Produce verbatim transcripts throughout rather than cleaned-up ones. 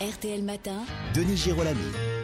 R T L Matin, Denis Girolami.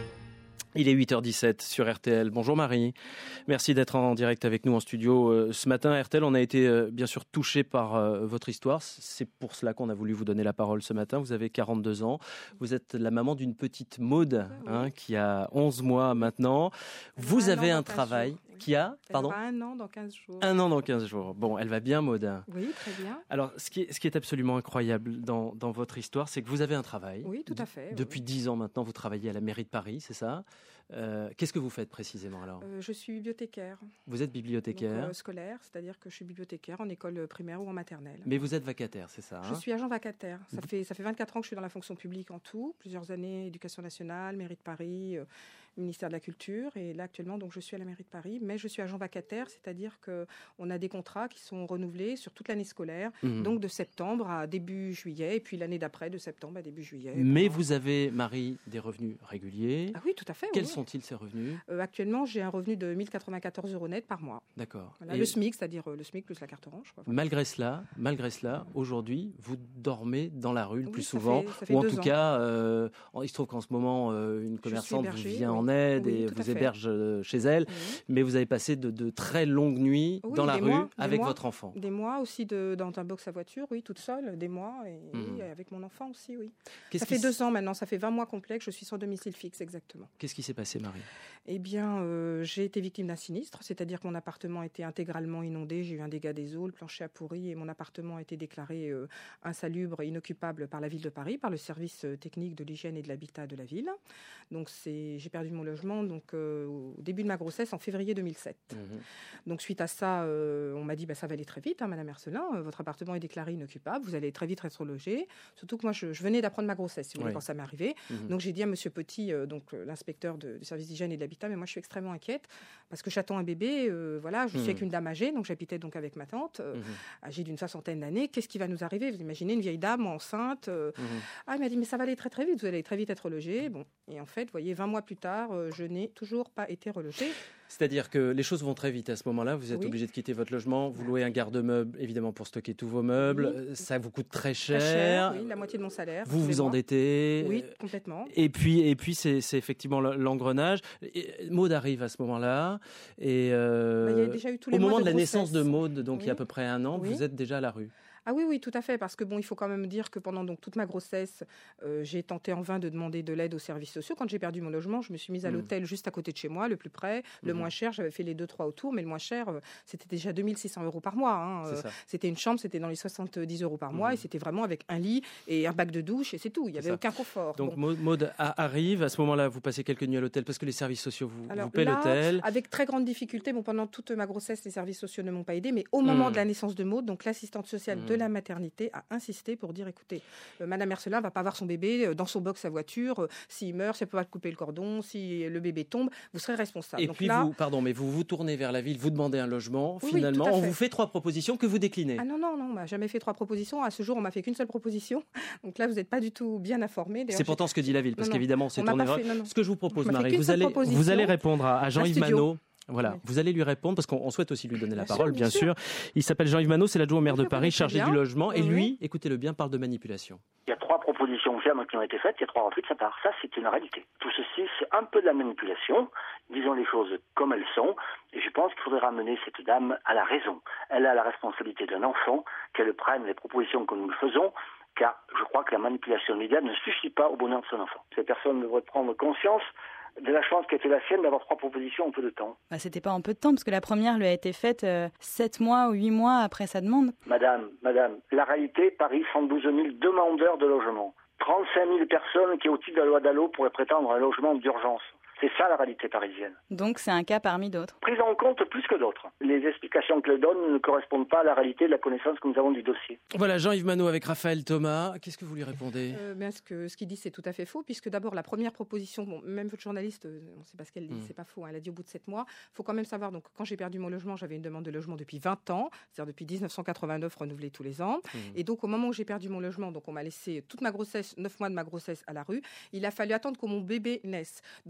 Il est huit heures dix-sept sur R T L. Bonjour Marie. Merci d'être en direct avec nous en studio. Euh, ce matin, R T L, on a été euh, bien sûr touchés par euh, votre histoire. C'est pour cela qu'on a voulu vous donner la parole ce matin. Vous avez quarante-deux ans. Vous êtes la maman d'une petite Maude hein, qui a onze mois maintenant. Vous avez un travail oui. qui a... Pardon Elle aura un an dans quinze jours. Un an dans quinze jours. Bon, elle va bien Maude. Oui, très bien. Alors, ce qui est, ce qui est absolument incroyable dans, dans votre histoire, c'est que vous avez un travail. Oui, tout à fait. Depuis oui. dix ans maintenant, vous travaillez à la mairie de Paris, c'est ça ? Euh, qu'est-ce que vous faites précisément alors ? euh, Je suis bibliothécaire. Vous êtes bibliothécaire Donc, euh, scolaire, c'est-à-dire que je suis bibliothécaire en école primaire ou en maternelle. Mais vous êtes vacataire, c'est ça hein ? Je suis agent vacataire. Ça fait, ça fait vingt-quatre ans que je suis dans la fonction publique en tout. Plusieurs années, éducation nationale, mairie de Paris, euh, ministère de la Culture. Et là, actuellement, donc, je suis à la mairie de Paris. Mais je suis agent vacataire, c'est-à-dire qu'on a des contrats qui sont renouvelés sur toute l'année scolaire. Mmh. Donc de septembre à début juillet. Et puis l'année d'après, de septembre à début juillet. Mais pendant... vous avez, Marie, des revenus réguliers. Ah oui, tout à fait. Quels oui. sont-ils ces revenus ? euh, Actuellement, j'ai un revenu de mille quatre-vingt-quatorze euros net par mois. D'accord. Voilà, et le SMIC, c'est-à-dire euh, le SMIC plus la carte orange. Quoi. Malgré cela, malgré cela, aujourd'hui, vous dormez dans la rue le oui, plus ça souvent. Fait, ça fait ou en deux tout ans. cas, euh, il se trouve qu'en ce moment, euh, une commerçante vous vient oui. en aide oui, et vous fait. héberge chez elle. Oui. Mais vous avez passé de, de très longues nuits oui, dans la rue mois, avec mois, votre enfant. Des mois aussi de, dans un box à voiture, oui, toute seule, des mois. Et, mmh. oui, avec mon enfant aussi, oui. Qu'est-ce ça fait qui deux ans maintenant, ça fait vingt mois complets que je suis sans domicile fixe, exactement. Qu'est-ce qui s'est passé, Marie ? Eh bien, euh, j'ai été victime d'un sinistre, c'est-à-dire que mon appartement a été intégralement inondé, j'ai eu un dégât des eaux, le plancher a pourri et mon appartement a été déclaré euh, insalubre et inoccupable par la ville de Paris, par le service technique de l'hygiène et de l'habitat de la ville. Donc, c'est, j'ai perdu mon logement donc, euh, au début de ma grossesse, en février deux mille sept. Mmh. Donc, suite à ça, euh, on m'a dit bah, ça va aller très vite, hein, Madame Hercelin, euh, votre appartement est déclaré inoccupable, vous allez très vite être logé. Surtout que moi, je, je venais d'apprendre ma grossesse, si vous voulez, oui. quand ça m'est arrivé. Mmh. Donc, j'ai dit à Monsieur Petit, euh, donc l'inspecteur de, du service d'hygiène et de l'habitat, mais moi, je suis extrêmement inquiète parce que j'attends un bébé. Euh, voilà, je mmh. suis avec une dame âgée, donc j'habitais donc avec ma tante, euh, mmh. âgée d'une soixantaine d'années. Qu'est-ce qui va nous arriver ? Vous imaginez une vieille dame enceinte. Euh, mmh. Ah, il m'a dit mais ça va aller très très vite, vous allez très vite être logé. Bon, et en fait, vous voyez, vingt mois plus tard, euh, je n'ai toujours pas été relogée. C'est-à-dire que les choses vont très vite à ce moment-là. Vous êtes oui. obligé de quitter votre logement. Vous louez un garde-meuble, évidemment, pour stocker tous vos meubles. Oui. Ça vous coûte très cher. Très cher, oui, la moitié de mon salaire. Vous vous endettez. Oui, complètement. Et puis, et puis c'est, c'est effectivement l'engrenage. Maude arrive à ce moment-là. Et euh, bah, il y a déjà eu tous les au moment mois de, de la grossesse. naissance de Maude, donc oui. il y a à peu près un an, oui. vous êtes déjà à la rue. Ah oui, oui, tout à fait, parce que bon, il faut quand même dire que pendant donc toute ma grossesse, euh, j'ai tenté en vain de demander de l'aide aux services sociaux. Quand j'ai perdu mon logement, je me suis mise à mmh. l'hôtel juste à côté de chez moi, le plus près, le mmh. moins cher. J'avais fait les deux, trois autour, mais le moins cher, euh, c'était déjà deux mille six cents euros par mois. Hein. Euh, c'était une chambre, c'était dans les soixante-dix euros par mois, mmh. et c'était vraiment avec un lit et un bac de douche, et c'est tout. Il n'y avait aucun confort. Donc bon. Maude arrive, à ce moment-là, vous passez quelques nuits à l'hôtel parce que les services sociaux vous, Alors, vous paient là, l'hôtel. Avec très grande difficulté, bon, pendant toute ma grossesse, les services sociaux ne m'ont pas aidée, mais au moment mmh. de la naissance de Maude, donc l'assistante sociale mmh. de la maternité a insisté pour dire écoutez, euh, Madame Hercelin ne va pas avoir son bébé euh, dans son box à voiture, euh, s'il meurt, si elle ne peut pas couper le cordon, si le bébé tombe, vous serez responsable. Et donc puis là, vous, pardon, mais vous vous tournez vers la ville, vous demandez un logement, oui, finalement, oui, on vous fait trois propositions que vous déclinez. Ah non, non, non, on m'a jamais fait trois propositions. À ce jour, on m'a fait qu'une seule proposition. Donc là, vous n'êtes pas du tout bien informé. C'est pourtant ce que dit la ville, parce non, qu'évidemment, c'est tourné vers... Ce que je vous propose, on Marie, vous allez, vous allez répondre à, à Jean-Yves Manot. Voilà, oui. Vous allez lui répondre parce qu'on souhaite aussi lui donner la bien parole, sûr, bien, bien sûr. sûr. Il s'appelle Jean-Yves Manot, c'est l'adjoint au maire oui, de Paris, chargé bien. du logement. Oui. Et lui, écoutez-le bien, parle de manipulation. Il y a trois propositions fermes qui ont été faites, il y a trois refus de sa part. Ça, c'est une réalité. Tout ceci, c'est un peu de la manipulation. Disons les choses comme elles sont. Et je pense qu'il faudrait ramener cette dame à la raison. Elle a la responsabilité d'un enfant, qu'elle prenne les propositions que nous lui faisons, car je crois que la manipulation immédiate ne suffit pas au bonheur de son enfant. Cette personne devrait prendre conscience de la chance qui a été la sienne d'avoir trois propositions en peu de temps. Bah, c'était pas en peu de temps, parce que la première lui a été faite euh, sept mois ou huit mois après sa demande. Madame, madame, la réalité, Paris, cent douze mille demandeurs de logement. trente-cinq mille personnes qui, au titre de la loi Dallot, pourraient prétendre à un logement d'urgence. C'est ça la réalité parisienne. Donc c'est un cas parmi d'autres. Prise en compte plus que d'autres. Les explications qu'elle donne ne correspondent pas à la réalité de la connaissance que nous avons du dossier. Voilà, Jean-Yves Manot avec Raphaël Thomas. Qu'est-ce que vous lui répondez ? euh, ben, ce, que, ce qu'il dit, c'est tout à fait faux, puisque d'abord, la première proposition, bon, même votre journaliste, on ne sait pas ce qu'elle dit, mmh. c'est pas faux, hein, elle a dit au bout de sept mois. Il faut quand même savoir, donc, quand j'ai perdu mon logement, j'avais une demande de logement depuis vingt ans, c'est-à-dire depuis dix-neuf cent quatre-vingt-neuf, renouvelée tous les ans. Mmh. Et donc, au moment où j'ai perdu mon logement, donc on m'a laissé toute ma grossesse, neuf mois de ma grossesse à la rue, il a fallu attendre que mon bébé naisse. Donc, en fait, on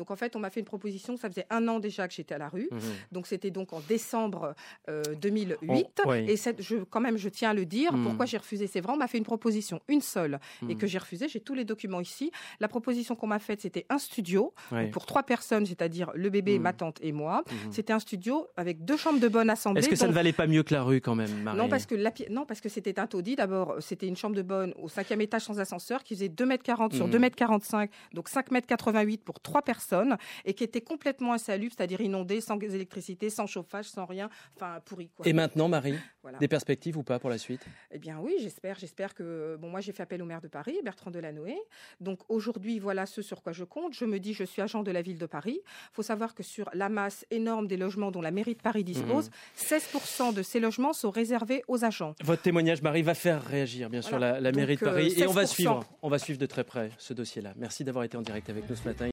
m'a fait une proposition, ça faisait un an déjà que j'étais à la rue. Mmh. Donc c'était donc en décembre euh, deux mille huit. Oh, oui. Et cette, je, quand même, je tiens à le dire. Mmh. Pourquoi j'ai refusé? C'est vrai, on m'a fait une proposition, une seule, mmh. et que j'ai refusé. J'ai tous les documents ici. La proposition qu'on m'a faite, c'était un studio oui. pour trois personnes, c'est-à-dire le bébé, mmh. ma tante et moi. Mmh. C'était un studio avec deux chambres de bonne assemblée. Est-ce que ça donc... ne valait pas mieux que la rue quand même, Marie? Non, parce que, la... non, parce que c'était un taudis. D'abord, c'était une chambre de bonne au cinquième étage sans ascenseur qui faisait deux mètres quarante mmh. sur deux mètres quarante-cinq, donc cinq mètres quatre-vingt-huit pour trois personnes, et qui était complètement insalubre, c'est-à-dire inondée, sans électricité, sans chauffage, sans rien, enfin pourri, quoi. Et maintenant, Marie, voilà. Des perspectives ou pas pour la suite? Eh bien oui, j'espère, j'espère que... Bon, moi, j'ai fait appel au maire de Paris, Bertrand Delanoë. Donc aujourd'hui, voilà ce sur quoi je compte. Je me dis, je suis agent de la ville de Paris. Il faut savoir que sur la masse énorme des logements dont la mairie de Paris dispose, mmh. seize pour cent de ces logements sont réservés aux agents. Votre témoignage, Marie, va faire réagir, bien sûr, voilà. la, la mairie Donc, de Paris. Euh, et on va suivre, on va suivre de très près ce dossier-là. Merci d'avoir été en direct avec nous ce matin.